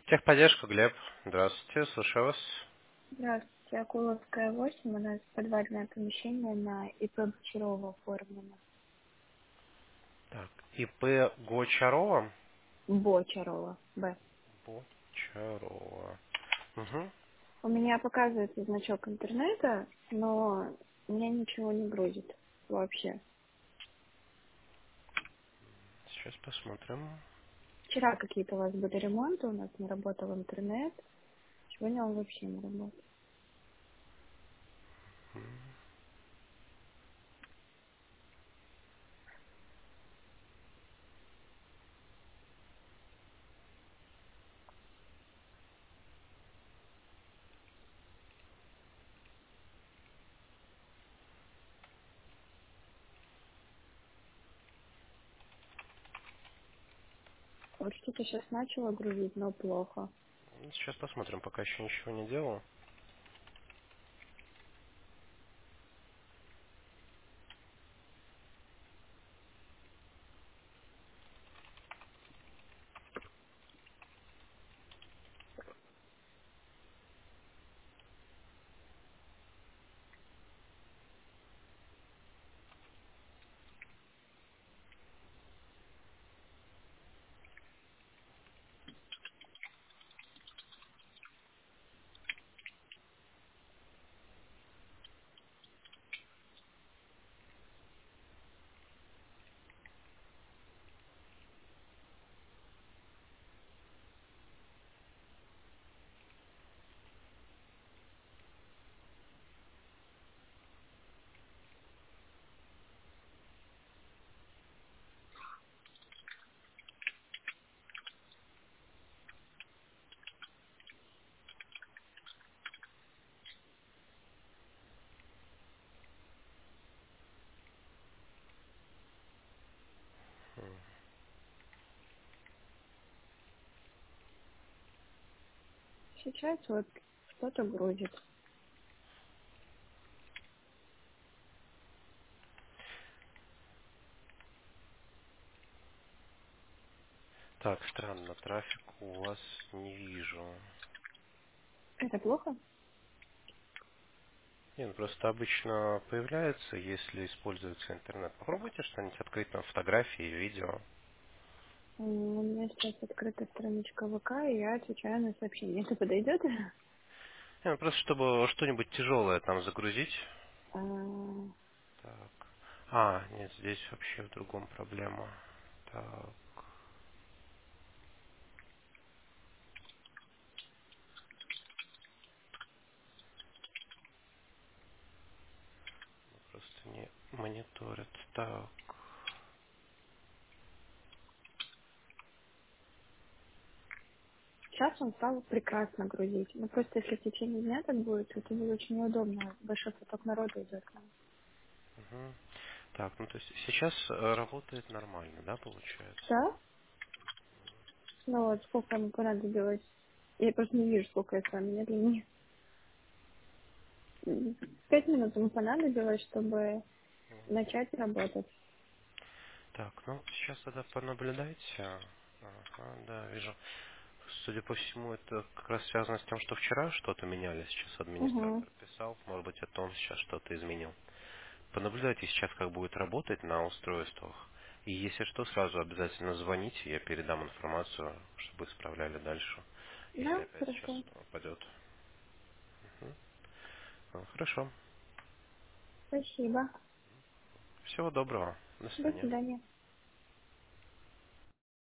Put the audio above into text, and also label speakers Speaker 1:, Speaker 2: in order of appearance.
Speaker 1: Техподдержка, Глеб. Здравствуйте, слушаю вас.
Speaker 2: Здравствуйте, Акуловская, 8. У нас подвальное помещение на ИП Бочарова оформлено.
Speaker 1: Так, ИП Гочарова.
Speaker 2: Бочарова, Б.
Speaker 1: Бочарова. Угу.
Speaker 2: У меня показывается значок интернета, но у меня ничего не грузит вообще.
Speaker 1: Сейчас посмотрим.
Speaker 2: Вчера какие-то у вас были ремонты, у нас не работал интернет. Сегодня он вообще не работает. Вот что-то сейчас начало грузить, но плохо.
Speaker 1: Сейчас посмотрим, пока еще ничего не делал.
Speaker 2: Сейчас вот что-то грузит.
Speaker 1: Так, странно, трафик у вас не вижу.
Speaker 2: Это плохо?
Speaker 1: Не, ну просто обычно появляется, если используется интернет. Попробуйте что-нибудь открыть там фотографии, видео.
Speaker 2: У меня сейчас открыта страничка ВК, и я отвечаю на сообщение. Это подойдет?
Speaker 1: Не, ну просто чтобы что-нибудь тяжелое там загрузить.
Speaker 2: А,
Speaker 1: Так. Нет, здесь вообще в другом проблема. Так, просто не мониторит. Так.
Speaker 2: Сейчас он стал прекрасно грузить. Ну, просто если в течение дня так будет, это будет очень неудобно. Большой поток народа идет к нам.
Speaker 1: Мгм. Так, ну то есть сейчас работает нормально, да, получается?
Speaker 2: Да? Ну вот, сколько ему понадобилось? Я просто не вижу, сколько это медленнее. 5 минут ему понадобилось, чтобы начать работать.
Speaker 1: Так, ну сейчас тогда понаблюдайте. Ага, да, вижу. Судя по всему, это как раз связано с тем, что вчера что-то меняли. Сейчас
Speaker 2: Угу.
Speaker 1: администратор писал. Может быть, это он сейчас что-то изменил. Понаблюдайте сейчас, как будет работать на устройствах. И если что, сразу обязательно звоните, я передам информацию, чтобы исправляли дальше, если
Speaker 2: Да,
Speaker 1: опять сейчас
Speaker 2: хорошо.
Speaker 1: упадет. Хорошо.
Speaker 2: Спасибо.
Speaker 1: Всего доброго. До
Speaker 2: До
Speaker 1: свидания.
Speaker 2: свидания.